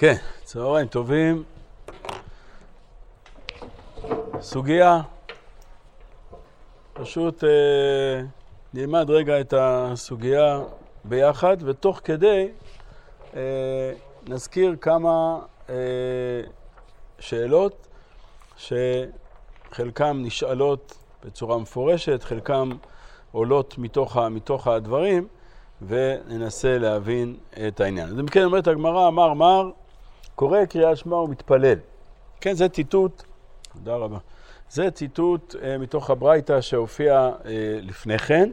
כן, צהריים טובים. סוגיה, פשוט נלמד רגע את הסוגיה ביחד, ותוך כדי נזכיר כמה שאלות שחלקם נשאלות בצורה מפורשת, חלקם עולות מתוך הדברים, וננסה להבין את העניין. אז אם כן, אומרת הגמרא, אמר, קורא קריאת שמע ומתפלל. כן, זה ציטוט, תודה רבה. זה ציטוט מתוך הברייתא שהופיע לפני כן,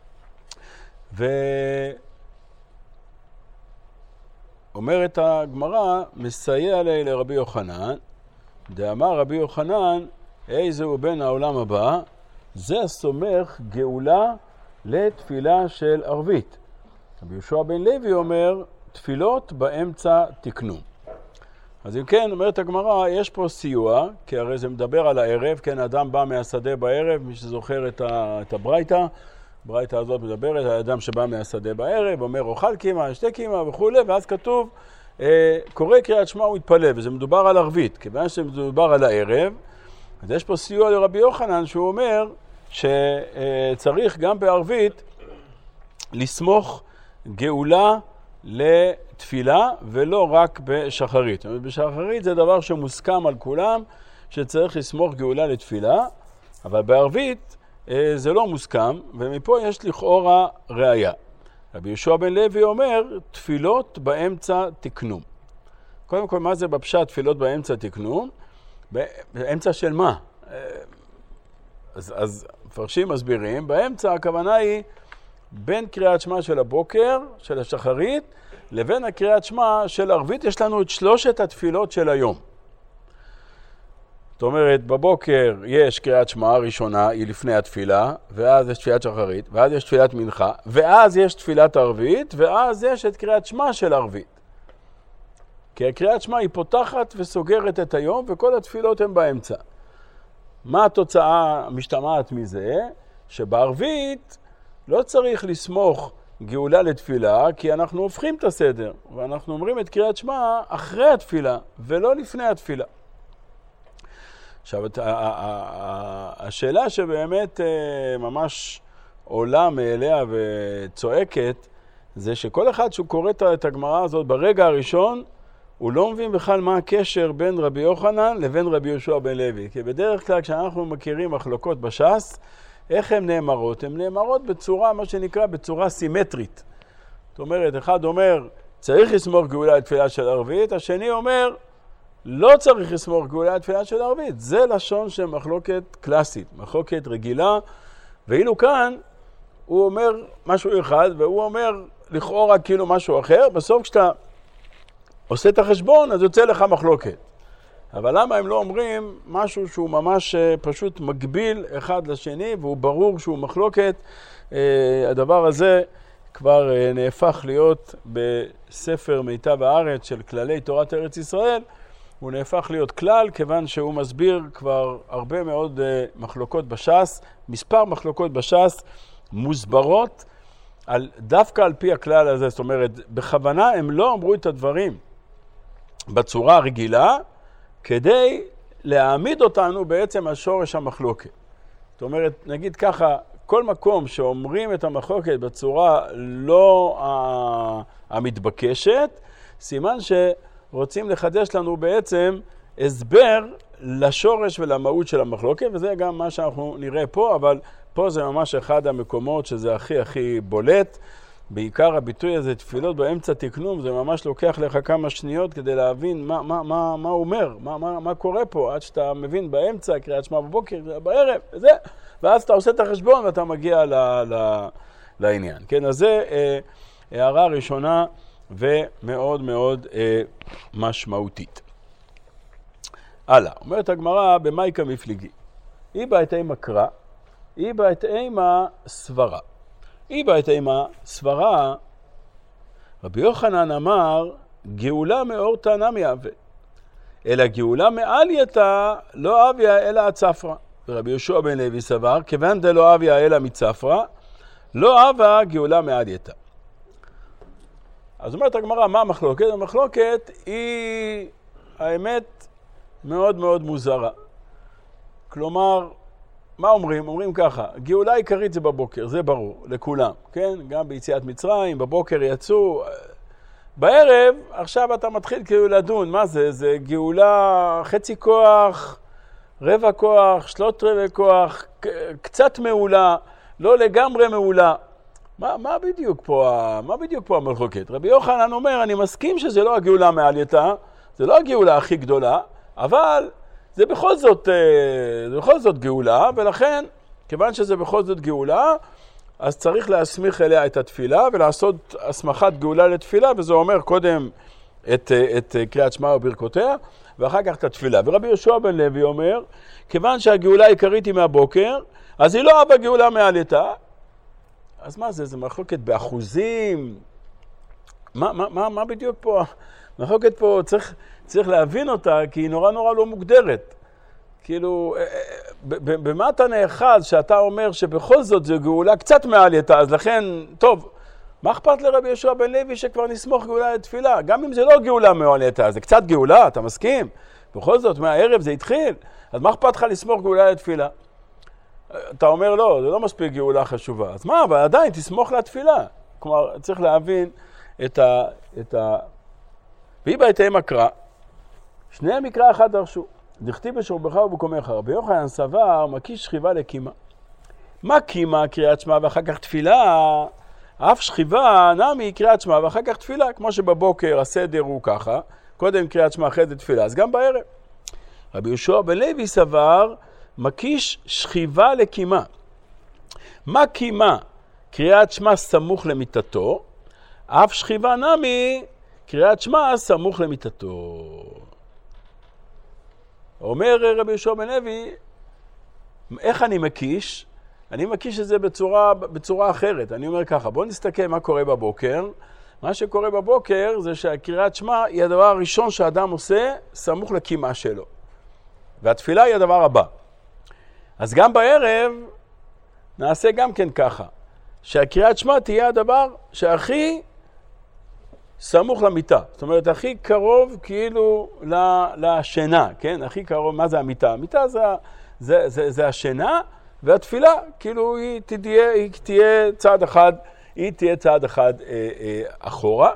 ואומרת הגמרא, מסייע לי לרבי יוחנן, דאמר רבי יוחנן, איזהו בן העולם הבא, זה סומך גאולה לתפילה של ערבית. רבי יהושע בן לוי אומר, תפילות באמצע תקנו. אז אם כן, אומרת הגמרא, יש פה סיוע, כי הרי זה מדבר על הערב, כן, אדם בא מהשדה בערב, מי שזוכר את הברייתא, הברייתא הזאת מדברת על אדם שבא מהשדה בערב, אומר אוכל קימה, שתי קימה וכו', ואז כתוב, קורא קריאת שמע ומתפלל, וזה מדובר על ערבית, כיוון שמדובר על הערב, אז יש פה סיוע לרבי יוחנן שהוא אומר שצריך גם בערבית לסמוך גאולה לתפילה ולא רק בשחרית. בשחרית זה דבר שמוסכם על כולם שצריך לסמוך גאולה לתפילה, אבל בערבית זה לא מוסכם, ומפה יש לכאורה ראיה. רבי יהושע בן לוי אומר, תפילות באמצע תקנו. קודם כל, מה זה בפשט תפילות באמצע תקנו? באמצע של מה? אז מפרשים מסבירים, באמצע הכוונה היא בין קריאת שמע של הבוקר, של השחרית, לבין הקריאת שמע של ערבית, יש לנו את שלושת התפילות של היום. זאת אומרת, בבוקר יש קריאת שמע הראשונה, היא לפני התפילה, ואז יש תפילת שחרית, ואז יש תפילת מנחה, ואז יש תפילת ערבית, ואז יש את קריאת שמע של ערבית. כי הקריאת שמע היא פותחת וסוגרת את היום, וכל התפילות הן באמצע. מה התוצאה המשתמעת מזה? שבערבית לא צריך לסמוך גאולה לתפילה, כי אנחנו הופכים את הסדר, ואנחנו אומרים את קריאת שמע אחרי התפילה, ולא לפני התפילה. עכשיו, השאלה שבאמת ממש עולה מאליה וצועקת, זה שכל אחד שהוא קורא את הגמרא הזאת ברגע הראשון, הוא לא מבין בכלל מה הקשר בין רבי יוחנן לבין רבי יהושע בן לוי. כי בדרך כלל כשאנחנו מכירים מחלוקות בש"ס, איך הן נאמרות? הן נאמרות בצורה, מה שנקרא, בצורה סימטרית. זאת אומרת, אחד אומר, צריך לסמוך גאולה לתפילה של ערבית, השני אומר, לא צריך לסמוך גאולה לתפילה של ערבית. זה לשון של מחלוקת קלאסית, מחלוקת רגילה, ואילו כאן הוא אומר משהו אחד, והוא אומר לכאורה כאילו משהו אחר, בסוף כשאתה עושה את החשבון, אז יוצא לך מחלוקת. אבל למה הם לא אומרים משהו שהוא ממש פשוט מגביל אחד לשני, והוא ברור שהוא מחלוקת? הדבר הזה כבר נהפך להיות בספר מיטב הארץ של כללי תורת ארץ ישראל, הוא נהפך להיות כלל, כיוון שהוא מסביר כבר הרבה מאוד מחלוקות בש"ס, מספר מחלוקות בש"ס מוסברות דווקא על פי הכלל הזה. זאת אומרת, בכוונה הם לא אמרו את הדברים בצורה הרגילה, כדי להעמיד אותנו בעצם על שורש המחלוקת. זאת אומרת, נגיד ככה, כל מקום שאומרים את המחלוקת בצורה לא המתבקשת, סימן שרוצים לחדש לנו בעצם הסבר לשורש ולמהות של המחלוקת, וזה גם מה שאנחנו נראה פה, אבל פה זה ממש אחד המקומות שזה הכי בולט. בעיקר הביטוי הזה, תפילות באמצע תקנו, זה ממש לוקח לך כמה שניות כדי להבין מה הוא אומר, מה קורה פה, עד שאתה מבין באמצע, קריאת שמע בבוקר, בערב, וזה, ואז אתה עושה את החשבון ואתה מגיע לעניין. כן, אז זה הערה ראשונה ומאוד מאוד משמעותית. הלאה, אומרת הגמרא במייקה מפליגי, היא בהתאם הקרא, היא בהתאם הסברה. היא בהתאם הסברה, רבי יוחנן אמר, גאולה מאור תנא מהווה, אלא גאולה מעלייתא לא אביה אלא הצפרא. ורבי יהושע בן לוי סבר, כיוון דלא אביה אלא מצפרא, לא אבה גאולה מעלייתא. אז אומרת הגמרא, מה המחלוקת? המחלוקת היא, האמת, מאוד מאוד מוזרה. כלומר, מה אומרים? אומרים ככה, גאולה עיקרית זה בבוקר, זה ברור, לכולם, כן? גם ביציאת מצרים, בבוקר יצאו. בערב, עכשיו אתה מתחיל כאילו לדון, מה זה? זה גאולה חצי כוח, רבע כוח, 3/4 כוח, קצת מעולה, לא לגמרי מעולה. מה בדיוק פה המחלוקת? רבי יוחנן אומר, אני מסכים שזה לא הגאולה מעלייתה, זה לא הגאולה הכי גדולה, אבל זה בכל זאת גאולה, ולכן, כיוון שזה בכל זאת גאולה, אז צריך להסמיך אליה את התפילה, ולעשות הסמכת גאולה לתפילה, וזה אומר קודם את קריאת שמע וברכותיה, ואחר כך את התפילה. ורבי יהושע בן לוי אומר, כיוון שהגאולה העיקרית היא מהבוקר, אז היא לא אבא גאולה מעלייתה. אז מה זה? זה מחלוקת באחוזים? מה בדיוק פה? מחלוקת פה צריך להבין אותה, כי היא נורא לא מוגדרת. כאילו, במה אתה נאחז שאתה אומר שבכל זאת זו גאולה קצת מעלייתה, אז לכן, טוב, מה אכפת לרבי יהושע בן לוי שכבר נסמוך גאולה לתפילה? גם אם זה לא גאולה מעלייתה, זה קצת גאולה, אתה מסכים? בכל זאת, מהערב זה התחיל, אז מה אכפת לך לסמוך גאולה לתפילה? אתה אומר לא, זה לא מספיק גאולה חשובה. אז מה, אבל עדיין תסמוך לתפילה. כלומר, צריך להבין את ה... והיא בהתאם מקרא, שני מקרא אחד דרשו. דכתיב בשורבך ובקומך. רבי יוחנן סבר, מקיש שכיבה לקימה. מה קימה? קריאת שמע ואחר כך תפילה. אף שכיבה נמי קריאת שמע ואחר כך תפילה. כמו שבבוקר הסדר הוא ככה, קודם קריאת שמע אחרי זה תפילה, אז גם בערב. רבי יהושע בן לוי סבר, מקיש שכיבה לקימה. מה קימה? קריאת שמע סמוך למיטתו, אף שכיבה נמי, קריאת שמע סמוך למיטתו. אומר רבי יהושע בן לוי, איך אני מקיש? אני מקיש את זה בצורה אחרת. אני אומר ככה, בואו נסתכל מה קורה בבוקר. מה שקורה בבוקר זה שהקריאת שמע היא הדבר הראשון שהאדם עושה סמוך לקימה שלו. והתפילה היא הדבר הבא. אז גם בערב נעשה גם כן ככה, שהקריאת שמע תהיה הדבר שהכי סמוך למיטה. זאת אומרת, הכי קרוב כאילו לשינה, כן? הכי קרוב, מה זה המיטה? המיטה זה השינה, והתפילה כאילו היא תהיה צעד אחד אחורה.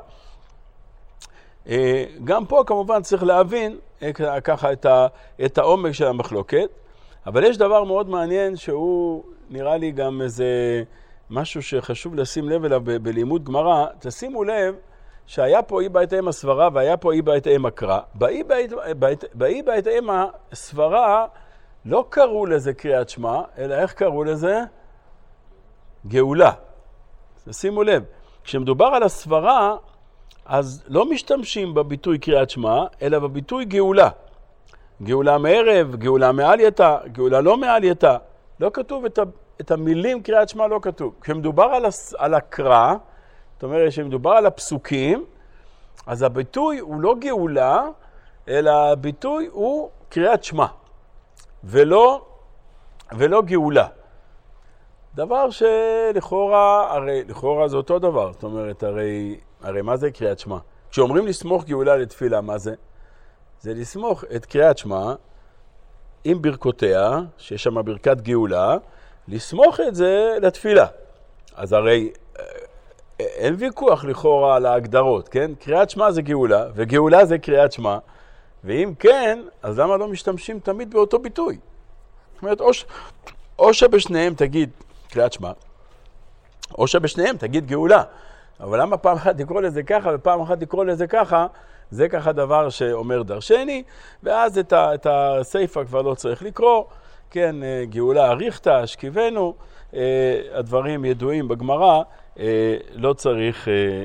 גם פה כמובן צריך להבין ככה את העומק של המחלוקת, אבל יש דבר מאוד מעניין שהוא נראה לי גם איזה משהו שחשוב לשים לב אליו בלימוד גמרא. תשימו לב שהיה פה אי בהתאם הסברה והיה פה אי בהתאם הקרא. באי בהתאם הסברה לא קראו לזה קריאת שמע, אלא איך קראו לזה? גאולה. תשימו לב, כשמדובר על הסברה, אז לא משתמשים בביטוי קריאת שמע, אלא בביטוי גאולה. גאולה מערב, גאולה מעלייתה, גאולה לא מעלייתה. לא כתוב את המילים קריאת שמע, לא כתוב. כשמדובר על הקרא, זאת אומרת שמדובר על הפסוקים, אז הביטוי הוא לא גאולה, אלא הביטוי הוא קריאת שמע, ולא גאולה. דבר שלכאורה, לכאורה זה אותו דבר. זאת אומרת, הרי מה זה קריאת שמע? כשאומרים לסמוך גאולה לתפילה, מה זה? זה לסמוך את קריאת שמע עם ברכותיה, שיש שם ברכת גאולה, לסמוך את זה לתפילה. אז הרי אין ויכוח לכאורה על ההגדרות, כן? קריאת שמע זה גאולה, וגאולה זה קריאת שמע, ואם כן, אז למה לא משתמשים תמיד באותו ביטוי? זאת אומרת, או שבשניהם תגיד קריאת שמע, או שבשניהם תגיד גאולה. אבל למה פעם אחת תקרוא לזה ככה ופעם אחת תקרוא לזה ככה? זה ככה דבר שאומר דרשני, ואז את הסייפה כבר לא צריך לקרוא, כן, גאולה אריכתא, השכיבנו, הדברים ידועים בגמרא, לא צריך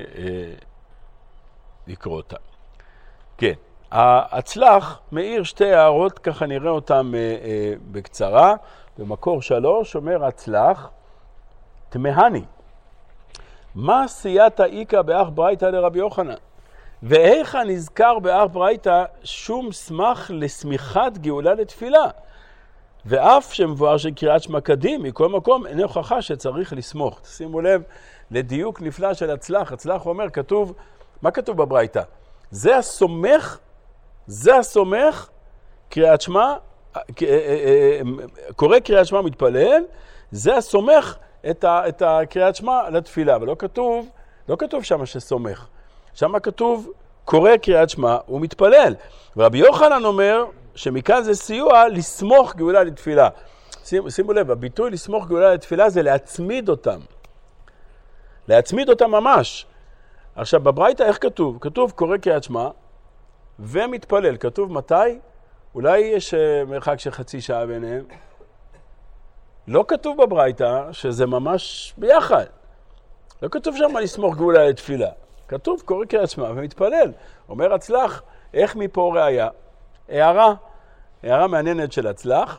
לקרוא אותם. כן, ההצלח מאיר שתי הערות, ככה נראה אותם בקצרה. במקור 3 אומר הצלח, תמהני, מה סייעתא איכא באח ברייתא לרבי יוחנן? ואיך נזכר באח ברייתא שום סמך לסמיכת גאולה לתפילה? ואף שמבואר של קריאת שמע קדים, מכל מקום אין הוכחה שצריך לסמוך. שימו לב לדיוק נפלא של הצלח. הצלח אומר, כתוב מה כתוב בברייתא? זה הסומך, קריאת שמע, קורא קריאת שמע מתפלל, זה הסומך את הקריאת שמע לתפילה, אבל לא כתוב שם שסומך. שם כתוב קורא קריאת שמע ומתפלל. ורבי יוחנן אומר שמכאן זה סיוע לסמוך גאולה לתפילה. שימו לב, הביטוי לסמוך גאולה לתפילה זה להצמיד אותם. להצמיד אותם ממש. עכשיו, בברייתא איך כתוב? כתוב קורא קריאת שמע ומתפלל. כתוב מתי? אולי יש מרחק של חצי שעה ביניהם. לא כתוב בברייתא שזה ממש ביחד. לא כתוב שם לסמוך גאולה לתפילה. כתוב קורא קריאת שמע ומתפלל. אומר הצלח, איך מפה ראיה? הערה מעניינת של הצלח.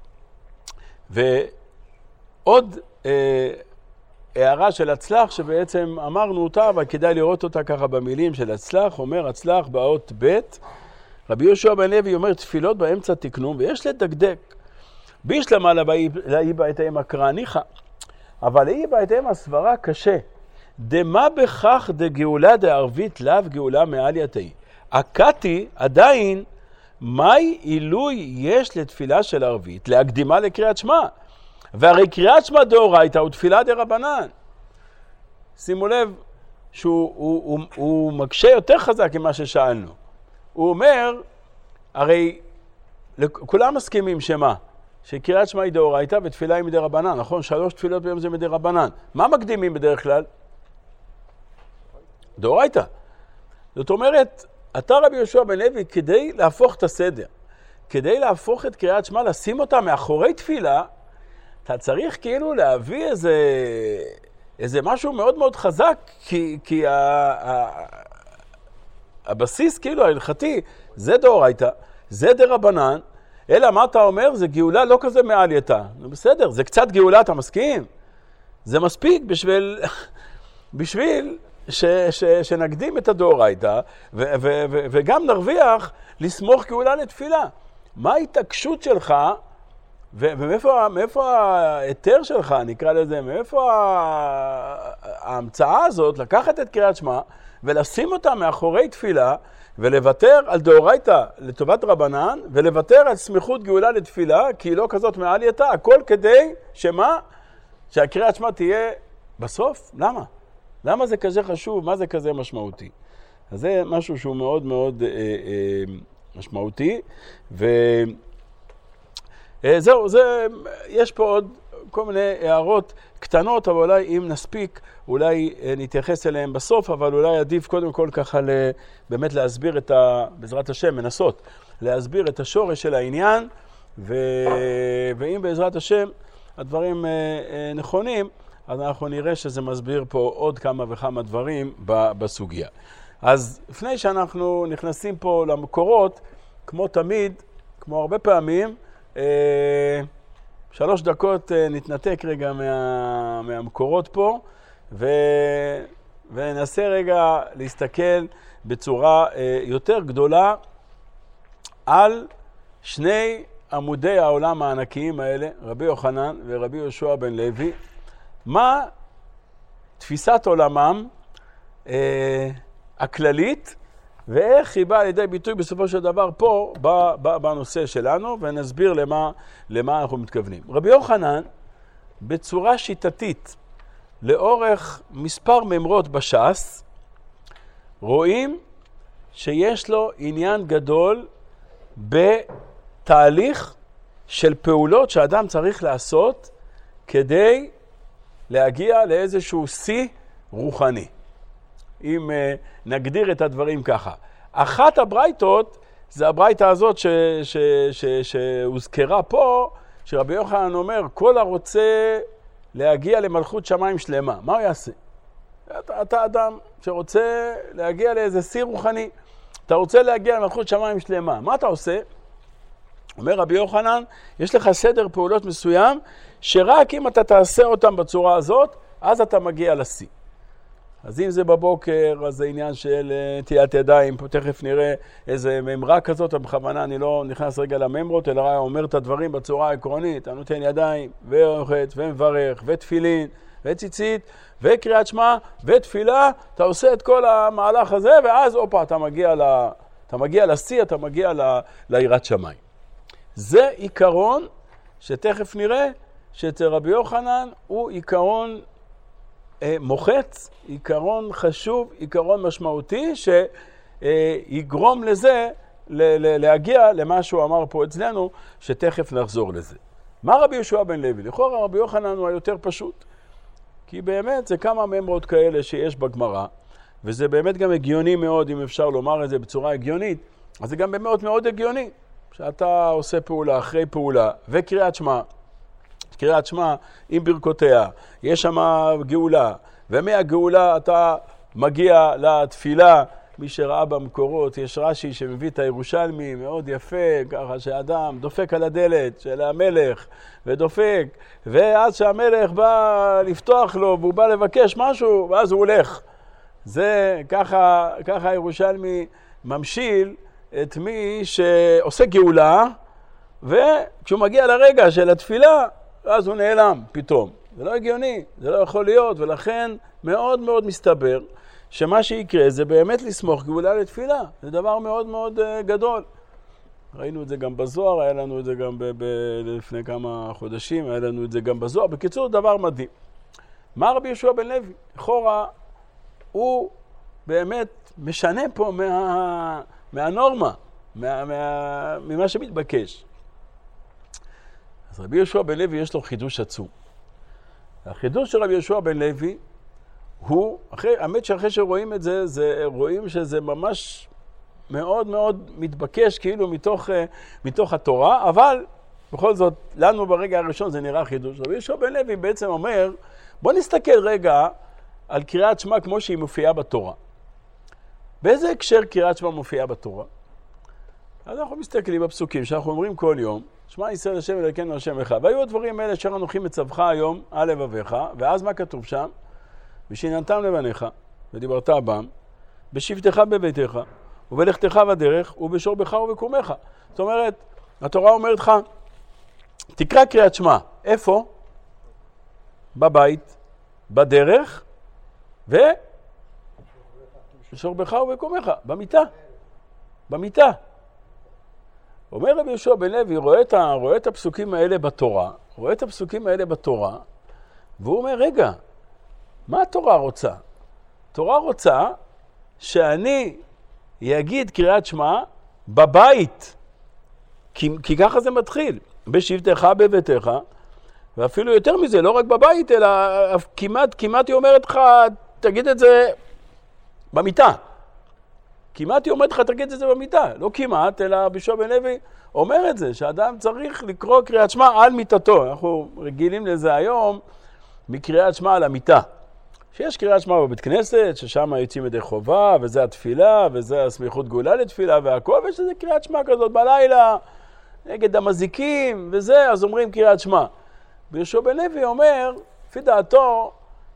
ועוד הערה של הצלח שבעצם אמרנו אותה, אבל כדאי לראות אותה ככה במילים של הצלח. אומר הצלח באות ב', רבי יהושע בן לוי אומר תפילות באמצע תקנו, ויש לדקדק. בישלמה לאי בעתיהם הקרניך, אבל לאי בעתיהם הסברה קשה. דמה בכך דגאולה דערבית לאו גאולה מעל יתי. הקאתי עדיין, מהי עילוי יש לתפילה של ערבית? להקדימה לקריאת שמע. והרי קריאת שמע דאורייתא הוא תפילה דרבנן. שימו לב שהוא מקשה יותר חזק ממה ששאלנו. הוא אומר, הרי כולם מסכימים שמה? שקריאת שמע היא דאורייתא ותפילה היא מדרבנן, נכון? 3 תפילות ביום זה מדרבנן. מה מקדימים בדרך כלל? דאורייתא. זאת אומרת, אתה רבי יהושע בן לוי, כדי להפוך את הסדר, כדי להפוך את קריאת שמע, לשים אותה מאחורי תפילה, אתה צריך כאילו להביא איזה משהו מאוד מאוד חזק, כי הבסיס כאילו ההלכתי, זה דאורייתא, זה דרבנן, אלא מה אתה אומר? זה גאולה לא כזה מעל יתה. בסדר, זה קצת גאולה, אתה מסכים? זה מספיק בשביל שנקדים את הדאורייתא, וגם נרוויח לסמוך גאולה לתפילה. מה ההתעקשות שלך, ומאיפה ההיתר שלך, נקרא לזה, מאיפה ההמצאה הזאת, לקחת את קריאת שמע, ולשים אותה מאחורי תפילה, ולוותר על דאורייתא לטובת רבנן, ולוותר על סמיכות גאולה לתפילה, כי היא לא כזאת מעל יתה, הכל כדי שמה? שהקריאת שמע תהיה בסוף? למה? למה זה כזה חשוב? מה זה כזה משמעותי? אז זה משהו שהוא מאוד מאוד משמעותי, וזהו, יש פה עוד כל מיני הערות קטנות, אבל אולי אם נספיק, אולי נתייחס אליהם בסוף, אבל אולי עדיף קודם כל ככה באמת להסביר בעזרת השם, מנסות להסביר את השורש של העניין, ואם בעזרת השם הדברים נכונים, אז אנחנו נראה שזה מסביר פה עוד כמה וכמה דברים בסוגיה. אז לפני שאנחנו נכנסים פה למקורות, כמו תמיד, כמו הרבה פעמים, 3 דקות נתנתק רגע מהמקורות פה, וננסה רגע להסתכל בצורה יותר גדולה על 2 עמודי העולם הענקיים האלה, רבי יוחנן ורבי יהושע בן לוי, מה תפיסת עולמם הכללית, ואיך היא באה לידי ביטוי בסופו של דבר פה בנושא שלנו, ונסביר למה אנחנו מתכוונים. רבי יוחנן בצורה שיטתית לאורך מספר ממרות בש"ס, רואים שיש לו עניין גדול בתהליך של פעולות שאדם צריך לעשות כדי להגיע לאיזשהו שיא רוחני. אם נגדיר את הדברים ככה. אחת הברייתות, זה הברייתה הזאת שהוזכרה פה, שרבי יוחנן אומר, כל הרוצה להגיע למלכות שמיים שלמה. מה הוא יעשה? אתה אדם שרוצה להגיע לאיזה שיא רוחני. אתה רוצה להגיע למלכות שמיים שלמה. מה אתה עושה? אומר רבי יוחנן, יש לך סדר פעולות מסוים, שרק אם אתה תעשה אותם בצורה הזאת, אז אתה מגיע לשיא. אז אם זה בבוקר, אז זה עניין של תיית ידיים, פה תכף נראה איזה ממרה כזאת, בכוונה אני לא נכנס רגע לממרות, אלא אומר את הדברים בצורה העקרונית, אני נותן ידיים, ורוחץ, ומברך, ותפילין, וציצית, וקריאת שמע, ותפילה, אתה עושה את כל המהלך הזה, ואז אופה, אתה מגיע לשיא, אתה מגיע ליראת שמיים. זה עיקרון שתכף נראה שאצל רבי יוחנן הוא עיקרון מוחץ, עיקרון חשוב, עיקרון משמעותי, שיגרום לזה להגיע למה שהוא אמר פה אצלנו, שתכף נחזור לזה. מה רבי יהושע בן לוי? לכאורה רבי יוחנן הוא היותר פשוט, כי באמת זה כמה ממרות כאלה שיש בגמרא, וזה באמת גם הגיוני מאוד, אם אפשר לומר את זה בצורה הגיונית, אז זה גם באמת מאוד הגיוני, שאתה עושה פעולה אחרי פעולה, וקריאת שמע, קריאת שמע עם ברכותיה, יש שם גאולה, ומהגאולה אתה מגיע לתפילה. מי שראה במקורות, יש רש"י שמביא את הירושלמי, מאוד יפה, ככה שאדם דופק על הדלת של המלך, ודופק, ואז שהמלך בא לפתוח לו, והוא בא לבקש משהו, ואז הוא הולך. זה ככה הירושלמי ממשיל את מי שעושה גאולה, וכשהוא מגיע לרגע של התפילה, אז הוא נעלם פתאום. זה לא הגיוני, זה לא יכול להיות, ולכן מאוד מאוד מסתבר, שמה שיקרה זה באמת לסמוך גאולה לתפילה. זה דבר מאוד מאוד גדול. ראינו את זה גם בזוהר, היה לנו את זה גם לפני כמה חודשים, היה לנו את זה גם בזוהר. בקיצור, דבר מדהים. מה רבי יהושע בן לוי? לכאורה, הוא באמת משנה פה מהנורמה, ממה שמתבקש. אז רבי יהושע בן לוי יש לו חידוש עצום. החידוש של רבי יהושע בן לוי, האמת שאחרי שרואים את זה, רואים שזה ממש מאוד מאוד מתבקש כאילו מתוך התורה, אבל בכל זאת, לנו ברגע הראשון זה נראה חידוש. רבי יהושע בן לוי בעצם אומר, בוא נסתכל רגע על קריאת שמע כמו שהיא מופיעה בתורה. באיזה הקשר קריאת שמע מופיעה בתורה? אז אנחנו מסתכלים בפסוקים שאנחנו אומרים כל יום, שמע ישראל השם אלוקינו השם אחד. והיו הדברים האלה אשר אנוכי מצווך היום על לבביך, ואז מה כתוב שם? ושננתם לבניך, ודיברת בם, בשבתך בביתך, ובלכתך בדרך, ובשורבך ובקומך. זאת אומרת, התורה אומרת לך, תקרא קריאת שמע. איפה? בבית, בדרך, ובשורבך ובקומך, במיטה. במיטה. אומר רבי יהושע בן לוי, רואה את הפסוקים האלה בתורה, והוא אומר, רגע, מה התורה רוצה? התורה רוצה שאני אגיד קריאת שמע בבית, כי ככה זה מתחיל, בשבתך בביתך, ואפילו יותר מזה, לא רק בבית, אלא כמעט היא אומרת לך, תגיד את זה במיטה. כמעט היא אומרת לך, תגיד את זה במיטה. לא כמעט, אלא רבי יהושע בן לוי אומר את זה, שאדם צריך לקרוא קריאת שמע על מיטתו. אנחנו רגילים לזה היום מקריאת שמע על המיטה. שיש קריאת שמע בבית כנסת, ששם יוצאים ידי חובה, וזה התפילה, וזה הסמיכות גאולה לתפילה והכל, ויש איזה קריאת שמע כזאת בלילה, נגד המזיקים, וזה, אז אומרים קריאת שמע. ויהושע בן לוי אומר, לפי דעתו,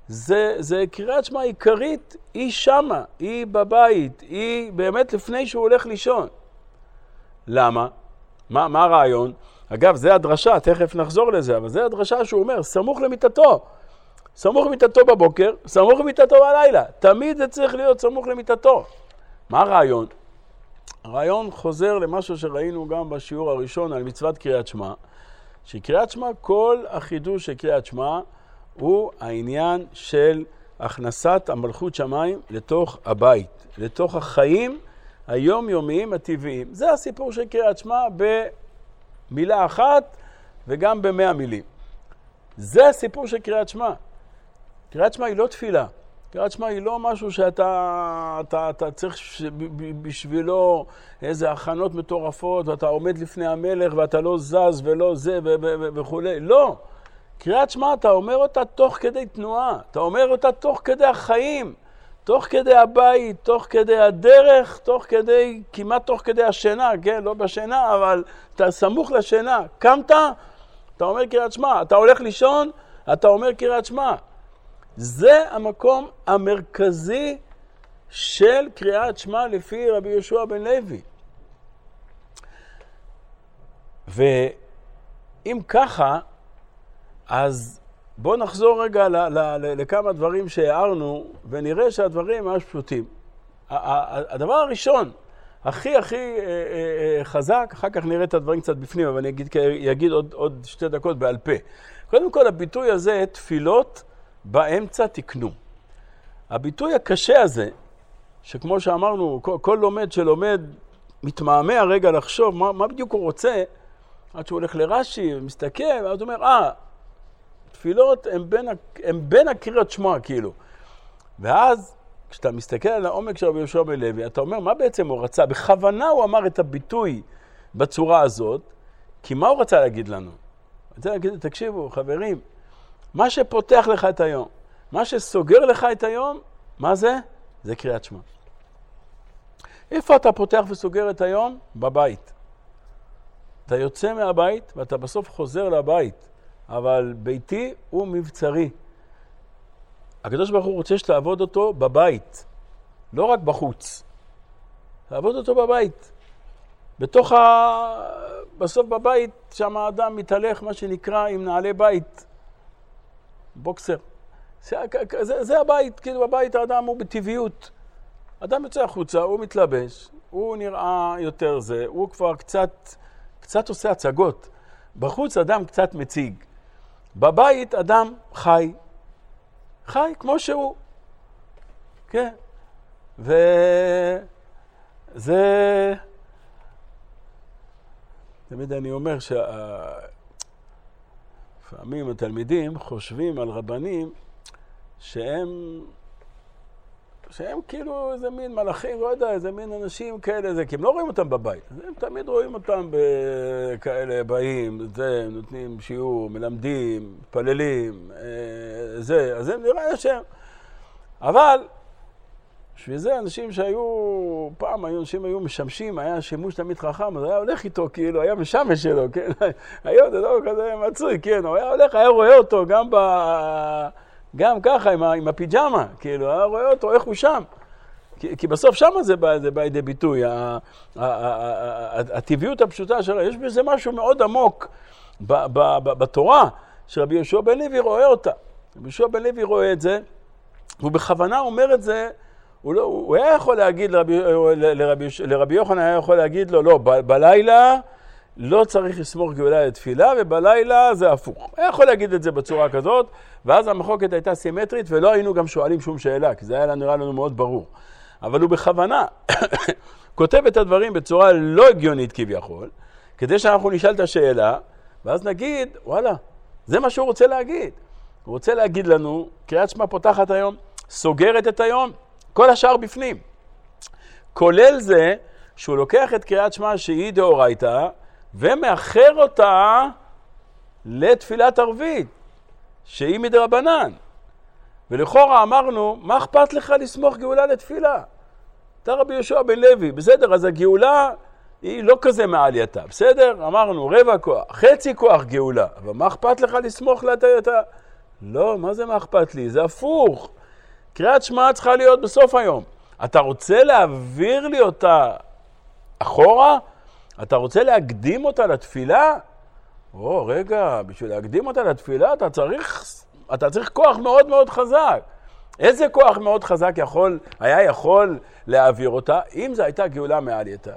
זה קריאת שמע עיקרית, היא שמה, היא בבית, היא באמת לפני שהוא הולך לישון. למה? מה הרעיון? אגב, זה הדרשה, תכף נחזור לזה, אבל זה הדרשה שהוא אומר, סמוך למיטתו. סמוך למיטתו בבוקר, סמוך למיטתו בלילה. תמיד זה צריך להיות סמוך למיטתו. מה הרעיון? הרעיון חוזר למשהו שראינו גם בשיעור הראשון על מצוות קריאת שמע, שקריאת שמע, כל החידוש של קריאת שמע, הוא העניין של הכנסת המלכות שמיים לתוך הבית, לתוך החיים היומיומיים הטבעיים. זה הסיפור של קריאת שמע במילה אחת וגם ב100 מילים. זה הסיפור של קריאת שמע. קריאת שמע היא לא תפילה. קריאת שמע היא לא משהו שאתה צריך בשבילו איזה הכנות מטורפות, ואתה עומד לפני המלך ואתה לא זז ולא זה וכו'. לא. קריאת שמע, אתה אומר אותה תוך כדי תנועה, אתה אומר אותה תוך כדי החיים, תוך כדי הבית, תוך כדי הדרך, כמעט תוך כדי השינה, כן? לא בשינה, אבל אתה סמוך לשינה. קמת, אתה אומר קריאת שמע, אתה הולך לישון, אתה אומר קריאת שמע. זה המקום המרכזי של קריאת שמע לפי רבי יהושע בן לוי. ואם ככה, אז בואו נחזור רגע לכמה דברים שהערנו, ונראה שהדברים ממש פשוטים. הדבר הראשון, הכי חזק, אחר כך נראה את הדברים קצת בפנים, אבל אני אגיד עוד 2 דקות בעל פה. קודם כל, הביטוי הזה, תפילות באמצע תקנו. הביטוי הקשה הזה, שכמו שאמרנו, כל לומד שלומד מתמהמה רגע לחשוב מה בדיוק הוא רוצה, עד שהוא הולך לרש"י ומסתכל, ואז הוא אומר, תפילות הם בין הקריאת שמע, כאילו. ואז, כשאתה מסתכל על העומק של רבי יהושע בן לוי, אתה אומר, מה בעצם הוא רצה? בכוונה הוא אמר את הביטוי בצורה הזאת, כי מה הוא רצה להגיד לנו? הוא רצה להגיד, תקשיבו, חברים, מה שפותח לך את היום, מה שסוגר לך את היום, מה זה? זה קריאת שמע. איפה אתה פותח וסוגר את היום? בבית. אתה יוצא מהבית ואתה בסוף חוזר לבית, אבל ביתי הוא מבצרי. הקדוש ברוך הוא רוצה שתעבוד אותו בבית, לא רק בחוץ. תעבוד אותו בבית. בסוף בבית, שם האדם מתהלך מה שנקרא עם נעלי בית. בוקסר. זה הבית, כאילו בבית האדם הוא בטבעיות. אדם יוצא החוצה, הוא מתלבש, הוא נראה יותר זה, הוא כבר קצת עושה הצגות. בחוץ אדם קצת מציג. בבית אדם חי כמו שהוא. כן. וזה... תמיד אני אומר לפעמים התלמידים חושבים על רבנים שהם כאילו איזה מין מלאכים, לא יודע, איזה מין אנשים כאלה, כי הם לא רואים אותם בבית. הם תמיד רואים אותם כאלה, באים, נותנים שיעור, מלמדים, מתפללים, אז הם נראה שהם. אבל, בשביל זה אנשים שהיו, פעם אנשים היו משמשים, היה שימוש תמיד חכם, אז היה הולך איתו, כאילו, היה משמש שלו, כן? היום זה לא כזה מצוי, כן? הוא היה הולך, היה רואה אותו גם ככה, עם הפיג'מה, כאילו, היה רואה אותו, איך הוא שם. כי בסוף שם זה בא לידי ביטוי, הטבעיות הפשוטה שלו, יש בזה משהו מאוד עמוק בתורה, שרבי יהושע בן לוי רואה אותה. רבי יהושע בן לוי רואה את זה, הוא בכוונה אומר את זה, הוא היה יכול להגיד לרבי יוחנן, היה יכול להגיד לו, לא, בלילה לא צריך לסמוך גאולה לתפילה, ובלילה זה הפוך. היה יכול להגיד את זה בצורה כזאת, ואז המחלוקת הייתה סימטרית, ולא היינו גם שואלים שום שאלה, כי זה היה נראה לנו מאוד ברור. אבל הוא בכוונה כותב את הדברים בצורה לא הגיונית כביכול, כדי שאנחנו נשאל את השאלה, ואז נגיד, וואלה, זה מה שהוא רוצה להגיד. הוא רוצה להגיד לנו, קריאת שמע פותחת היום, סוגרת את היום, כל השאר בפנים. כולל זה שהוא לוקח את קריאת שמע שהיא דאורייתא, ומאחר אותה לתפילת ערבית, שהיא מדרבנן. ולכאורה אמרנו, מה אכפת לך לסמוך גאולה לתפילה? אתה רבי יהושע בן לוי, בסדר, אז הגאולה היא לא כזה מעלייתה, בסדר? אמרנו, רבע כוח, חצי כוח גאולה, אבל מה אכפת לך לסמוך לתאתה? לא, מה זה מה אכפת לי? זה הפוך. קריאת שמע צריכה להיות בסוף היום. אתה רוצה להעביר לי אותה אחורה? אתה רוצה להקדים אותה לתפילה? רגע, בשביל להקדים אותה לתפילה אתה צריך כוח מאוד מאוד חזק. איזה כוח מאוד חזק היה יכול להעביר אותה, אם זו הייתה גאולה מעלייתה?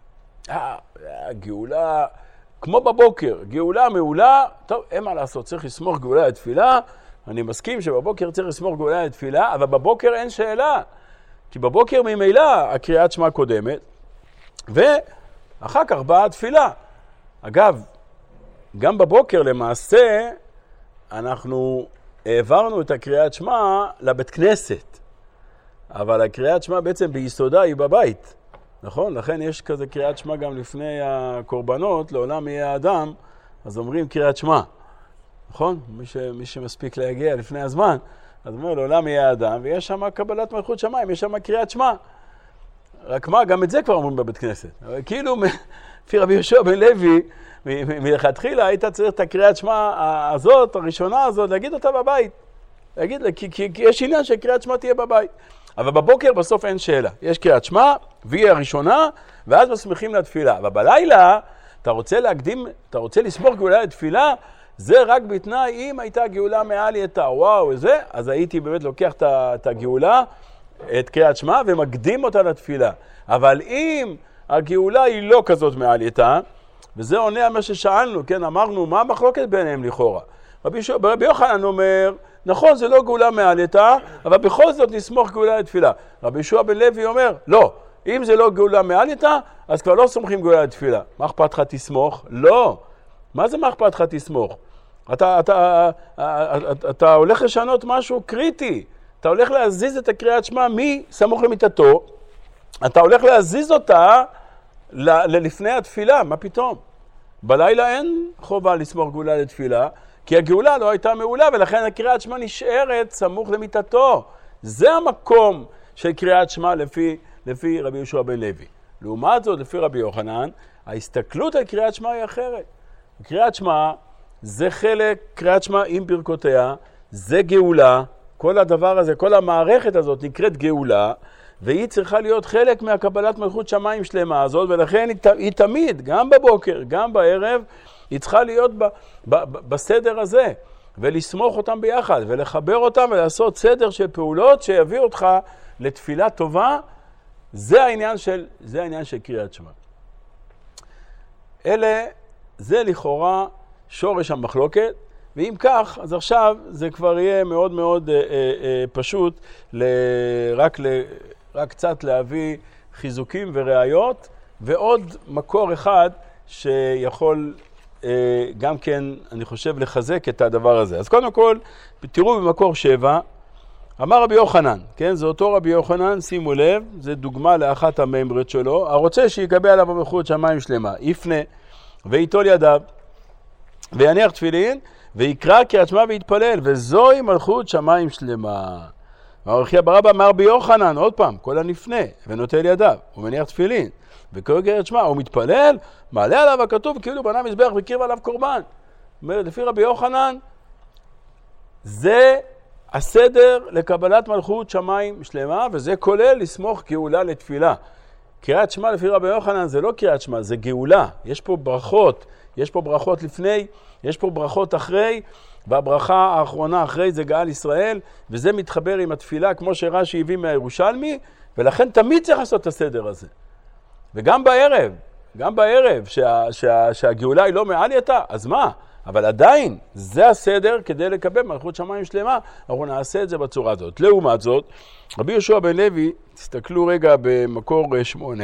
גאולה, כמו בבוקר, גאולה מעולה, טוב, אין מה לעשות, צריך לסמוך גאולה לתפילה, אני מסכים שבבוקר צריך לסמוך גאולה לתפילה, אבל בבוקר אין שאלה, כי בבוקר ממילא הקריאת שמע קודמת, ואחר כך באה התפילה. אגב, גם בבוקר למעשה, אנחנו העברנו את הקריאת שמע לבית כנסת, אבל הקריאת שמע בעצם ביסודה היא בבית, נכון? לכן יש כזה קריאת שמע גם לפני הקורבנות, לעולם יהיה האדם, אז אומרים קריאת שמע, נכון? מי שמספיק להגיע לפני הזמן, אז אומר לעולם יהיה האדם, ויש שם קבלת מלכות שמיים, יש שם קריאת שמע. רק מה, גם את זה כבר אומרים בבית כנסת. אבל כאילו, לפי רבי יהושע בן לוי, מלכתחילה היית צריך את הקריאת שמע הזאת, הראשונה הזאת, להגיד אותה בבית. כי יש עניין שקריאת שמע תהיה בבית. אבל בבוקר בסוף אין שאלה. יש קריאת שמע, והיא הראשונה, ואז מסמיכים לתפילה. אבל בלילה, אתה רוצה לסמוך גאולה לתפילה, זה רק בתנאי אם הייתה גאולה מעל יתה, וואו, זה, אז הייתי באמת לוקח את הגאולה, את קריאת שמע, ומקדים אותה לתפילה. אבל אם הגאולה היא לא כזאת מעל יתה, וזה עונה על מה ששאלנו, כן, אמרנו, מה המחלוקת ביניהם לכאורה? רבי יוחנן אומר, נכון, זה לא גאולה מעל יתה, אבל בכל זאת נסמוך גאולה לתפילה. רבי יהושע בן לוי אומר, לא, אם זה לא גאולה מעל יתה, אז כבר לא סומכים גאולה לתפילה. מה אכפת לך תסמוך? לא. מה זה מה אכפת לך תסמוך? אתה הולך לשנות משהו קריטי. אתה הולך להזיז את הקריאת שמע מסמוך למיטתו, אתה הולך להזיז אותה לפני התפילה, מה פתאום? בלילה אין חובה לסמוך גאולה לתפילה, כי הגאולה לא הייתה מעולה, ולכן הקריאת שמע נשארת סמוך למיטתו. זה המקום של קריאת שמע לפי רבי יהושע בן לוי. לעומת זאת, לפי רבי יוחנן, ההסתכלות על קריאת שמע היא אחרת. קריאת שמע זה חלק, קריאת שמע עם ברכותיה, זה גאולה, כל הדבר הזה, כל המערכת הזאת נקראת גאולה, והיא צריכה להיות חלק מהקבלת מלכות שמיים שלמה הזאת, ולכן היא תמיד, גם בבוקר, גם בערב, היא צריכה להיות בסדר הזה, ולסמוך אותם ביחד, ולחבר אותם, ולעשות סדר של פעולות שיביא אותך לתפילה טובה. זה העניין של קריאת שמע. זה לכאורה שורש המחלוקת, ואם כך, אז עכשיו זה כבר יהיה מאוד מאוד פשוט רק קצת להביא חיזוקים וראיות, ועוד מקור אחד שיכול גם כן, אני חושב, לחזק את הדבר הזה. אז קודם כל, תראו במקור 7, אמר רבי יוחנן, כן, זה אותו רבי יוחנן, שימו לב, זה דוגמה לאחת המאמרת שלו, הרוצה שיקבל עליו מלכות שמיים שלמה, יפנה ויטול ידיו, ויניח תפילין, ויקרא קריאת שמע ויתפלל, וזוהי מלכות שמיים שלמה. והרכי ברבא אמר רבי יוחנן, עוד פעם, כל הנפנה, ונוטל ידיו, ומניח תפילין, וקורא קריאת שמע, הוא מתפלל, מעלה עליו הכתוב, כאילו בנה מזבח וקריב עליו קורבן. אומרת, לפי רבי יוחנן, זה הסדר לקבלת מלכות שמיים שלמה, וזה כולל לסמוך גאולה לתפילה. קריאת שמע לפי רבי יוחנן זה לא קריאת שמע, זה גאולה. יש פה ברכות, יש פה ברכות לפני, יש פה ברכות אחרי, והברכה האחרונה אחרי זה גאל ישראל, וזה מתחבר עם התפילה כמו שרש"י הביא מהירושלמי, ולכן תמיד צריך לעשות את הסדר הזה. וגם בערב, שהגאולה היא לא מעל יתה, אז מה? אבל עדיין, זה הסדר כדי לקבל מלכות שמיים שלמה, אנחנו נעשה את זה בצורה הזאת. לעומת זאת, רבי יהושע בן לוי, תסתכלו רגע במקור 8,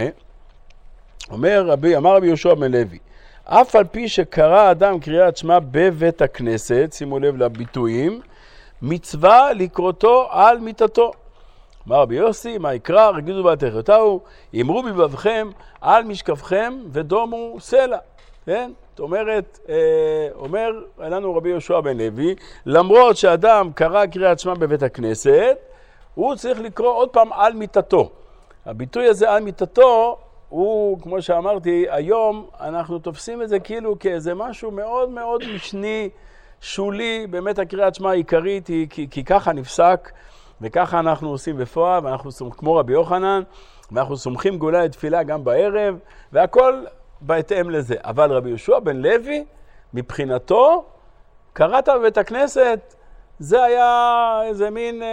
אמר רבי יהושע בן לוי, אף על פי שקרא אדם קריאת שמע בבית הכנסת, שימו לב לביטויים, מצווה לקרותו על מיטתו. אמר רבי יוסי, מה יקרא, רגידו בתחתהו, אמרו בבבכם על משכבכם ודומו סלע. כן? זאת אומרת, אומר לנו רבי יהושע בן לוי, למרות שאדם קרא קריאת שמע בבית הכנסת, הוא צריך לקרוא עוד פעם על מיטתו. הביטוי הזה על מיטתו, הוא, כמו שאמרתי, היום אנחנו תופסים את זה כאילו כאיזה משהו מאוד מאוד משני, שולי, באמת הקריאת שמע העיקרית היא, כי ככה נפסק, וככה אנחנו עושים בפועל, ואנחנו כמו רבי יוחנן, ואנחנו סומכים גאולה לתפילה גם בערב, והכל בהתאם לזה. אבל רבי יהושע בן לוי, מבחינתו, קראת בבית הכנסת, זה היה איזה מין,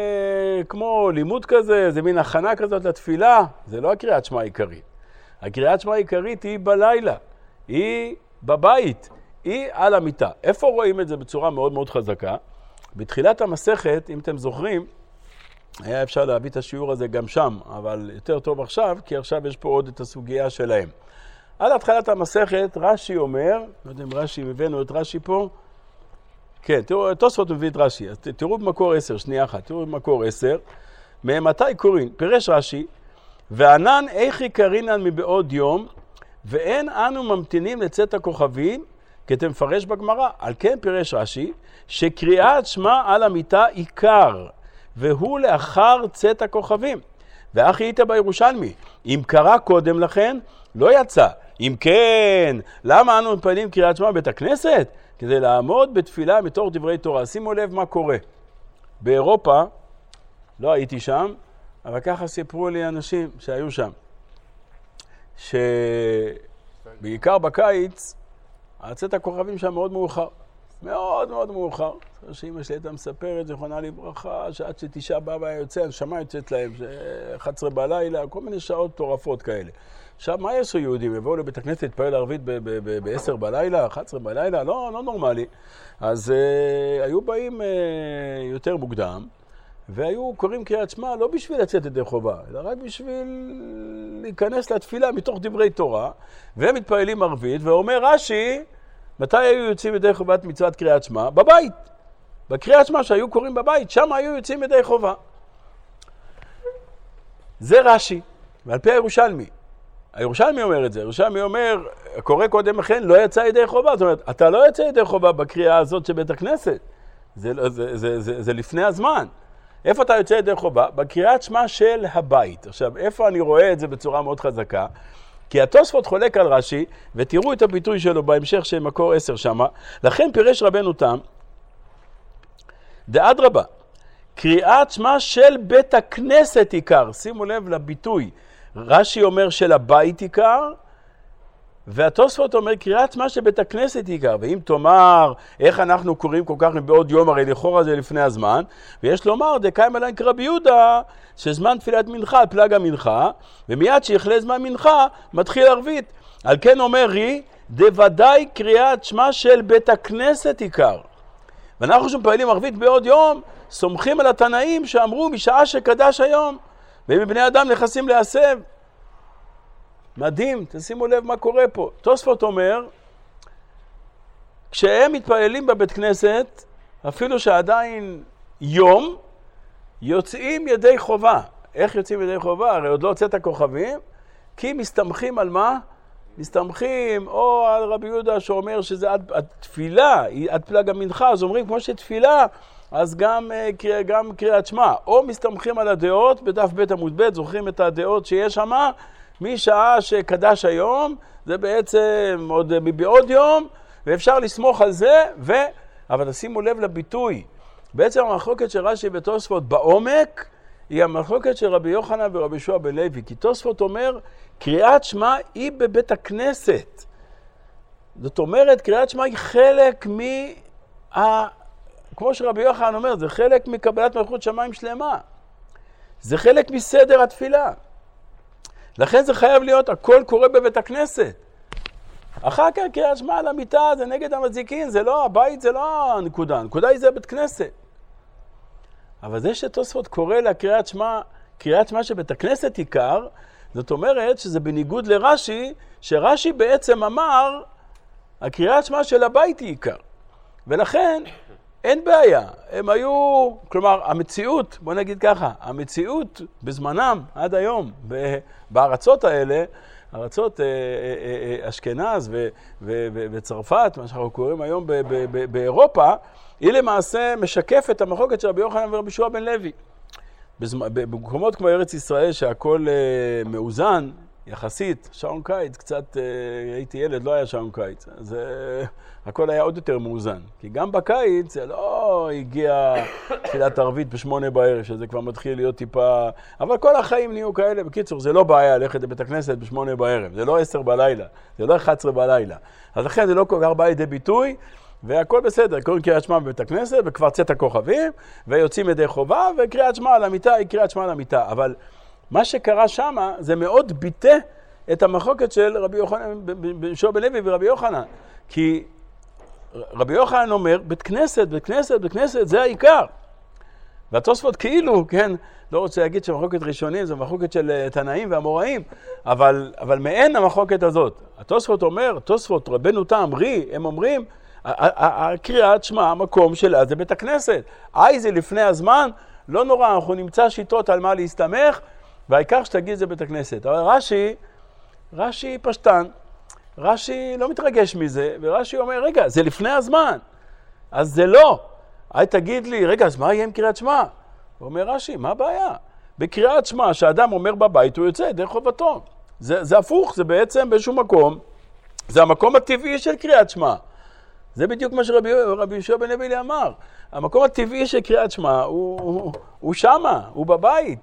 כמו לימוד כזה, איזה מין הכנה כזאת לתפילה, זה לא הקריאת שמע העיקרית. הקריאת שמע העיקרית היא בלילה, היא בבית, היא על המיטה. איפה רואים את זה בצורה מאוד מאוד חזקה? בתחילת המסכת, אם אתם זוכרים, היה אפשר להביא את השיעור הזה גם שם, אבל יותר טוב עכשיו, כי עכשיו יש פה עוד את הסוגיה שלהם. על התחילת המסכת, רש"י אומר, לא יודע אם רש"י, הבאנו את רש"י פה, כן, תראו, תוספות מביא את רש"י, אז תראו במקור 10, שנייה אחת, תראו במקור 10, ממתי קוראים? פירש רש"י, וענן איכי קרינן מבעוד יום, ואין אנו ממתינים לצאת הכוכבים, כתם פרש בגמרא. על כן פירש רש"י, שקריאת שמע על המיטה עיקר, והוא לאחר צאת הכוכבים. ואחי היית בירושלמי, אם קרא קודם לכן, לא יצא. אם כן, למה אנו מתפללים קריאת שמע בבית הכנסת? כדי לעמוד בתפילה מתוך דברי תורה. שימו לב מה קורה. באירופה, לא הייתי שם, אבל ככה סיפרו לי אנשים שהיו שם, שבעיקר בקיץ, צאת הכוכבים שם מאוד מאוחר. מאוד מאוד מאוחר. שאמא שלי הייתה מספרת, זיכרונה לברכה, שעד שתשעה באב היה יוצא, הנשמה יוצאת להם, 11 בלילה, כל מיני שעות טורפות כאלה. עכשיו, מה יעשו יהודים? יבואו לבית הכנסת, להתפלל ערבית ב-10 בלילה, 11 בלילה? לא נורמלי. אז היו באים יותר מוקדם, והיו קוראים קריאת שמע לא בשביל לצאת ידי חובה, אלא רק בשביל להיכנס לתפילה מתוך דברי תורה, והם מתפעלים ערבית, ואומר רש"י, מתי היו יוצאים ידי חובת מצוות קריאת שמע? בבית. בקריאת שמע שהיו קוראים בבית, שם היו יוצאים ידי חובה. זה רש"י, ועל פי הירושלמי. הירושלמי אומר את זה, הירושלמי אומר, הקורא קודם לכן לא יצא ידי חובה, זאת אומרת, אתה לא יצא ידי חובה בקריאה הזאת של בית הכנסת, זה לפני הזמן. איפה אתה יוצא ידי חובה? בקריאת שמע של הבית. עכשיו, איפה אני רואה את זה בצורה מאוד חזקה? כי התוספות חולק על רש"י, ותראו את הביטוי שלו בהמשך של מקור 10 שמה, לכן פירש רבנו תם, דאדרבה, קריאת שמע של בית הכנסת עיקר, שימו לב לביטוי, רש"י אומר של הבית עיקר, והתוספות אומר קריאת שמע של בית הכנסת עיקר, ואם תאמר איך אנחנו קוראים כל כך בעוד יום, הרי לכאורה זה לפני הזמן, ויש לומר דקיים עליין כרבי יהודה, שזמן תפילת מנחה, פלג המנחה, ומיד שיחלה זמן מנחה, מתחיל ערבית. על כן אומר רי, דוודאי קריאת שמע של בית הכנסת עיקר. ואנחנו שמפעלים ערבית בעוד יום, סומכים על התנאים שאמרו משעה שקדש היום, ומבני אדם נכנסים להסב. מדהים, תשימו לב מה קורה פה. תוספות אומר, כשהם מתפעלים בבית כנסת, אפילו שעדיין יום, יוצאים ידי חובה. איך יוצאים ידי חובה? הרי עוד לא הוצאת הכוכבים, כי מסתמכים על מה? מסתמכים או על רבי יהודה שאומר שזה עד תפילה, עד פלג המנחה, אז אומרים כמו שתפילה, אז גם קריאת שמע. או מסתמכים על הדעות, בדף ב' עמוד ב', זוכרים את הדעות שיש שמה, משעה שקדש היום, זה בעצם עוד בעוד יום, ואפשר לסמוך על זה, אבל תשימו לב לביטוי. בעצם המחלוקת של רש"י ותוספות בעומק, היא המחלוקת של רבי יוחנן ורבי יהושע בן לוי, כי תוספות אומר, קריאת שמע היא בבית הכנסת. זאת אומרת, קריאת שמע היא חלק כמו שרבי יוחנן אומר, זה חלק מקבלת מלכות שמיים שלמה. זה חלק מסדר התפילה. לכן זה חייב להיות, הכל קורה בבית הכנסת. אחר כך קריאת שמע על המיטה, זה נגד המזיקין, זה לא, הבית זה לא הנקודה, הנקודה היא זה בית כנסת. אבל זה שתוספות קורא לקריאת שמע, קריאת שמע שבית הכנסת עיקר, זאת אומרת שזה בניגוד לרש"י, שרש"י בעצם אמר, הקריאת שמע של הבית היא עיקר. ולכן אין בעיה, הם היו, כלומר המציאות, בוא נגיד ככה, המציאות בזמנם עד היום בארצות האלה, ארצות אשכנז וצרפת, מה שאנחנו קוראים היום באירופה, היא למעשה משקפת את המחלוקת של רבי יוחנן ורבי יהושע בן לוי. במקומות כמו ארץ ישראל שהכל מאוזן, יחסית, שעון קיץ, קצת הייתי ילד, לא היה שעון קיץ, אז הכל היה עוד יותר מאוזן. כי גם בקיץ זה לא הגיע תפילת ערבית ב8 בערב, שזה כבר מתחיל להיות טיפה, אבל כל החיים נהיו כאלה. בקיצור, זה לא בעיה ללכת לבית הכנסת ב8 בערב, זה לא 10 בלילה, זה לא 11 בלילה. אז לכן זה לא כל כך בא לידי ביטוי, והכל בסדר, קוראים קריאת שמע בבית הכנסת, וכבר צאת הכוכבים, ויוצאים ידי חובה, וקריאת שמע על המיטה היא קריאת שמע על המיטה. אבל מה שקרה שם זה מאוד ביטא את המחלוקת של רבי יוחנן, יהושע בן לוי ורבי יוחנן. כי רבי יוחנן אומר, בית כנסת, בית כנסת, בית כנסת, זה העיקר. והתוספות כאילו, כן, לא רוצה להגיד שמחלוקת ראשונים, זה מחלוקת של תנאים והמוראים, אבל מעין המחלוקת הזאת. התוספות אומר, תוספות רבנו תם, הם אומרים, הקריאת שמע, המקום שלה זה בית הכנסת. זה לפני הזמן, לא נורא, אנחנו נמצא שיטות על מה להסתמך, והעיקר שתגיד זה בית הכנסת. אבל רש"י פשטן, רש"י לא מתרגש מזה, ורש"י אומר, רגע, זה לפני הזמן, אז זה לא. תגיד לי, רגע, אז מה יהיה עם קריאת שמע? הוא אומר רש"י, מה הבעיה? בקריאת שמע, שהאדם אומר בבית, הוא יוצא דרך חובתו. זה הפוך, זה בעצם באיזשהו מקום, זה המקום הטבעי של קריאת שמע. זה בדיוק מה שרבי יהושע בן לוי אמר. המקום הטבעי של קריאת שמע הוא שמה, הוא בבית.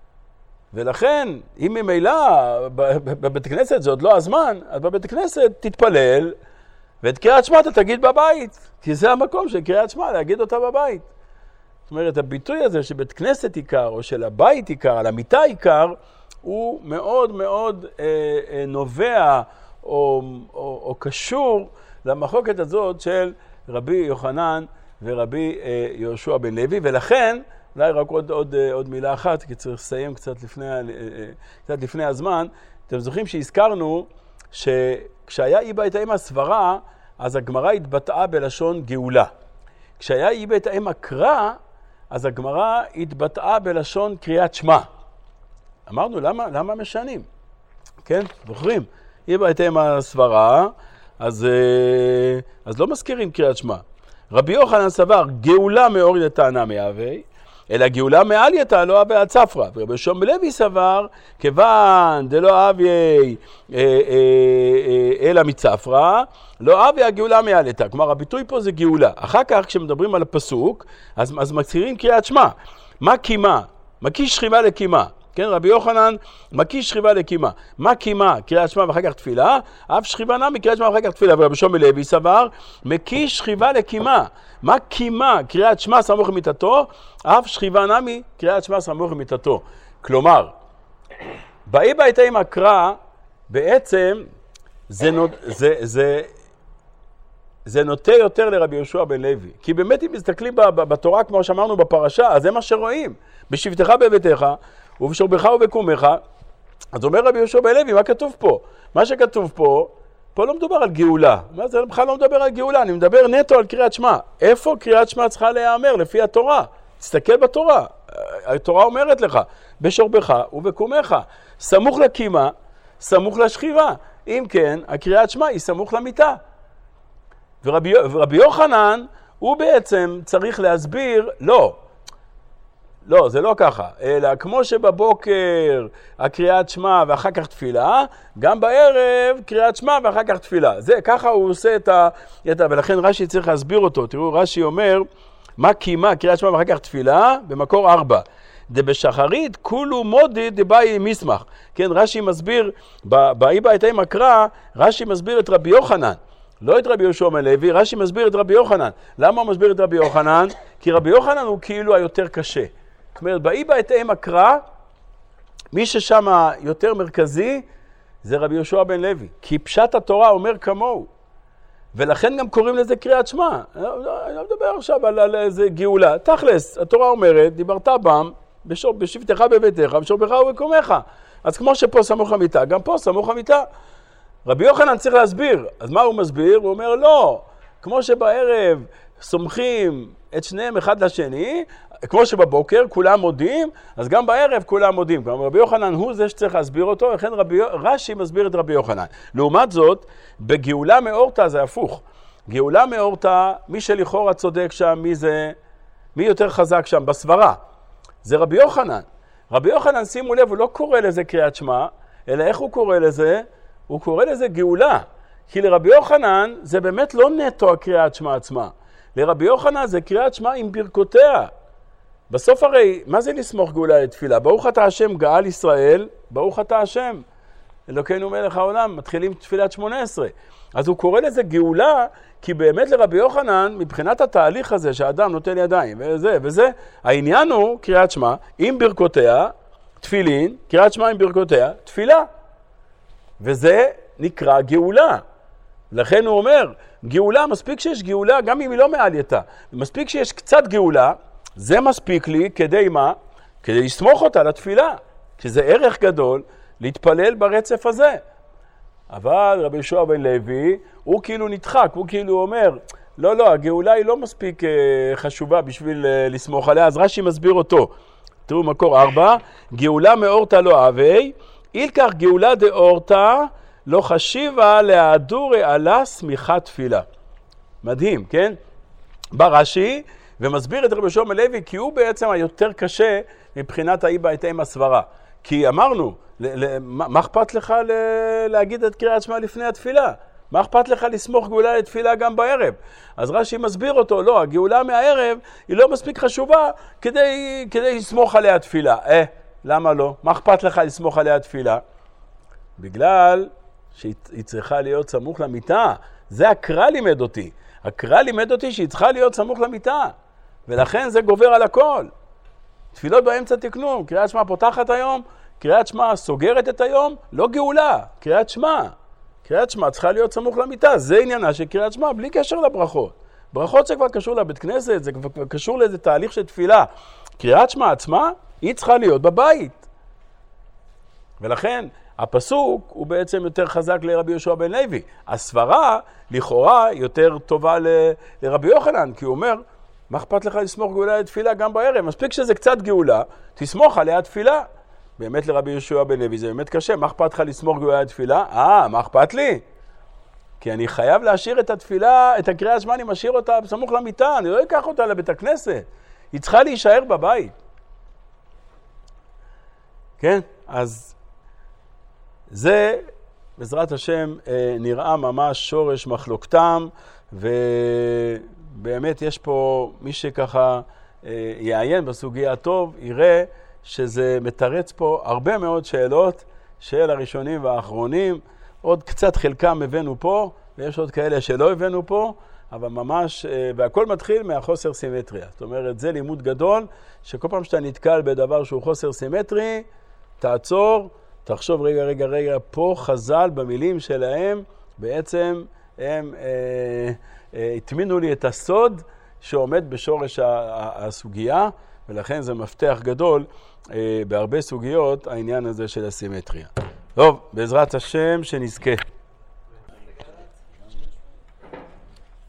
ולכן, אם ממילא בבית הכנסת זה עוד לא הזמן, אז בבית הכנסת תתפלל, ואת קריאת שמע אתה תגיד בבית, כי זה המקום של קריאת שמע, להגיד אותה בבית. זאת אומרת, הביטוי הזה שבית כנסת עיקר, או של הבית עיקר, על המיטה עיקר, הוא מאוד מאוד נובע או קשור למחלוקת הזאת של רבי יוחנן ורבי יהושע בן לוי, ולכן, אולי רק עוד מילה אחת, כי צריך לסיים קצת לפני הזמן, אתם זוכרים שהזכרנו שכשהיה אי בית האם הסברה, אז הגמרא התבטאה בלשון גאולה. כשהיה אי בית האם הקרא, אז הגמרא התבטאה בלשון קריאת שמע. אמרנו, למה משנים? כן, זוכרים? אי בית האם הסברה, אז לא מזכירים קריאת שמע. רבי יוחנן סבר, גאולה מאורייתא נמי הווי, אלא גאולה מעלייתא לא הווי הצפרא. ורבי יהושע בן לוי סבר, כיוון דלא הווי אלא מצפרא, לא הווי הגאולה מעלייתא. כלומר, הביטוי פה זה גאולה. אחר כך, כשמדברים על הפסוק, אז מזכירים קריאת שמע. מה קימה? מקיש שכיבה לקימה. כן, רבי יוחנן מקיש שכיבה לקימה. מה קימה? קריאת שמע ואחר כך תפילה, אף שכיבה נמי קריאת שמע ואחר כך תפילה. ורבי יהושע בן לוי סבר, מקיש שכיבה לקימה. מה קימה? קריאת שמע סמוך למיטתו, אף שכיבה נמי קריאת שמע סמוך למיטתו. כלומר, באי בית האם הקרא, בעצם זה נוטה יותר לרבי יהושע בן לוי. כי באמת אם מסתכלים בתורה, כמו שאמרנו בפרשה, אז זה מה שרואים. בשבתך בביתך, ובשוכבך ובקומך. אז אומר רבי יהושע בן לוי, מה כתוב פה? מה שכתוב פה לא מדובר על גאולה. מה זה בכלל לא מדבר על גאולה? אני מדבר נטו על קריאת שמע. איפה קריאת שמע צריכה להיאמר? לפי התורה. תסתכל בתורה. התורה אומרת לך, בשוכבך ובקומך. סמוך לקימה, סמוך לשכיבה. אם כן, הקריאת שמע היא סמוך למיטה. ורבי יוחנן, הוא בעצם צריך להסביר, לא, זה לא ככה, אלא כמו שבבוקר הקריאת שמע ואחר כך תפילה, גם בערב קריאת שמע ואחר כך תפילה. זה, ככה הוא עושה ולכן רש"י צריך להסביר אותו. תראו, רש"י אומר, מה קימה קריאת שמע ואחר כך תפילה? במקור 4. דבשחרית כולו מודי דבאי מסמך. כן, רש"י מסביר, באי בית האם הקרא, רש"י מסביר את רבי יוחנן. לא את רבי יהושע בן לוי, רש"י מסביר את רבי יוחנן. למה הוא מסביר את רבי יוחנן? כי רבי יוחנן הוא כאילו היותר קשה. זאת אומרת, באי בית האם הקרא, מי ששם יותר מרכזי, זה רבי יהושע בן לוי. כי פשט התורה אומר כמוהו. ולכן גם קוראים לזה קריאת שמע. אני לא מדבר עכשיו על איזה גאולה. תכלס, התורה אומרת, דיברת בם, בשבתך בביתך, בשוכבך ובקומך. אז כמו שפה סמוך המיטה, גם פה סמוך המיטה. רבי יוחנן צריך להסביר. אז מה הוא מסביר? הוא אומר, לא, כמו שבערב סומכים את שניהם אחד לשני, כמו שבבוקר כולם מודים, אז גם בערב כולם מודים. כלומר, רבי יוחנן הוא זה שצריך להסביר אותו, לכן רש"י מסביר את רבי יוחנן. לעומת זאת, בגאולה מאורתא זה הפוך. גאולה מאורתא, מי שלכאורה צודק שם, מי יותר חזק שם? בסברה. זה רבי יוחנן. רבי יוחנן, שימו לב, הוא לא קורא לזה קריאת שמע, אלא איך הוא קורא לזה? הוא קורא לזה גאולה. כי לרבי יוחנן זה באמת לא נטו הקריאת שמע עצמה. לרבי יוחנן זה קריאת שמע עם ברכותיה. בסוף הרי, מה זה לסמוך גאולה לתפילה? ברוך אתה השם גאל ישראל, ברוך אתה השם. אלוקינו מלך העולם, מתחילים תפילת 18. אז הוא קורא לזה גאולה, כי באמת לרבי יוחנן, מבחינת התהליך הזה שהאדם נוטל ידיים, וזה, העניין הוא קריאת שמע עם ברכותיה, תפילין, קריאת שמע עם ברכותיה, תפילה. וזה נקרא גאולה. לכן הוא אומר, גאולה, מספיק שיש גאולה, גם אם היא לא מעלייתא. מספיק שיש קצת גאולה, זה מספיק לי כדי מה? כדי לסמוך אותה לתפילה. שזה ערך גדול להתפלל ברצף הזה. אבל רבי יהושע בן לוי, הוא כאילו נדחק, הוא כאילו אומר, לא, הגאולה היא לא מספיק חשובה בשביל לסמוך עליה, אז רש"י מסביר אותו. תראו מקור 4, גאולה מאורתא לא הווי, אילקח גאולה דאורתא לא חשיבה להדורי עלה סמיכת תפילה. מדהים, כן? בא רש"י ומסביר את רבי יהושע בן לוי, כי הוא בעצם היותר קשה מבחינת האי בית האם הסברה. כי אמרנו, מה אכפת לך להגיד את קריאת שמע לפני התפילה? מה אכפת לך לסמוך גאולה לתפילה גם בערב? אז רש"י מסביר אותו, לא, הגאולה מהערב היא לא מספיק חשובה כדי לסמוך עליה תפילה. למה לא? מה אכפת לך לסמוך עליה תפילה? בגלל שהיא צריכה להיות סמוך למיטה. זה הקרא לימד אותי. הקרא לימד אותי שהיא צריכה להיות סמוך למיטה, ולכן זה גובר על הכל. תפילות באמצע תקנו, קריאת שמע פותחת היום, קריאת שמע סוגרת את היום, לא גאולה, קריאת שמע. קריאת שמע צריכה להיות סמוך למיטה, זה עניינה של קריאת שמע, בלי קשר לברכות. ברכות זה כבר קשור לבית כנסת, זה כבר קשור לאיזה תהליך של תפילה. קריאת שמע עצמה, היא צריכה להיות בבית. ולכן, הפסוק הוא בעצם יותר חזק לרבי יהושע בן לוי. הסברה, לכאורה, יותר טובה לרבי יוחנן, כי הוא אומר, מה אכפת לך לסמוך גאולה לתפילה גם בערב? מספיק שזה קצת גאולה, תסמוך עליה תפילה. באמת לרבי יהושע בן לוי זה באמת קשה, מה אכפת לך לסמוך גאולה לתפילה? מה אכפת לי? כי אני חייב להשאיר את התפילה, את הקריאת שמע, אני משאיר אותה בסמוך למיטה, אני לא אקח אותה לבית הכנסת. היא צריכה להישאר בבית. כן? אז זה, בעזרת השם, נראה ממש שורש מחלוקתם, ובאמת יש פה מי שככה יעיין בסוגיה טוב, יראה שזה מתרץ פה הרבה מאוד שאלות של הראשונים והאחרונים, עוד קצת חלקם הבאנו פה, ויש עוד כאלה שלא הבאנו פה, אבל ממש, והכל מתחיל מהחוסר סימטריה. זאת אומרת, זה לימוד גדול, שכל פעם שאתה נתקל בדבר שהוא חוסר סימטרי, תעצור, תחשוב רגע, פה חז"ל במילים שלהם, בעצם הם התמינו לי את הסוד שעומד בשורש הסוגיה, ולכן זה מפתח גדול בהרבה סוגיות, העניין הזה של הסימטריה. טוב, בעזרת השם שנזכה.